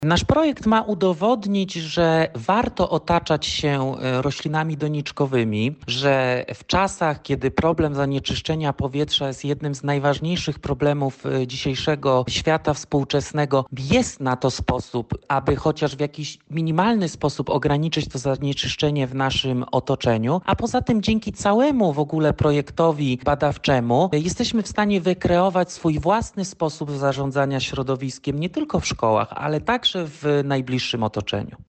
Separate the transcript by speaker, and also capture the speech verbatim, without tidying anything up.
Speaker 1: Nasz projekt ma udowodnić, że warto otaczać się e, roślinami doniczkowymi, że w czasach, kiedy problem zanieczyszczenia powietrza jest jednym z najważniejszych problemów e, dzisiejszego świata współczesnego, jest na to sposób, aby chociaż w jakiś minimalny sposób ograniczyć to zanieczyszczenie w naszym otoczeniu, a poza tym dzięki całemu w ogóle projektowi badawczemu e, jesteśmy w stanie wykreować swój własny sposób zarządzania środowiskiem, nie tylko w szkołach, ale także w najbliższym otoczeniu.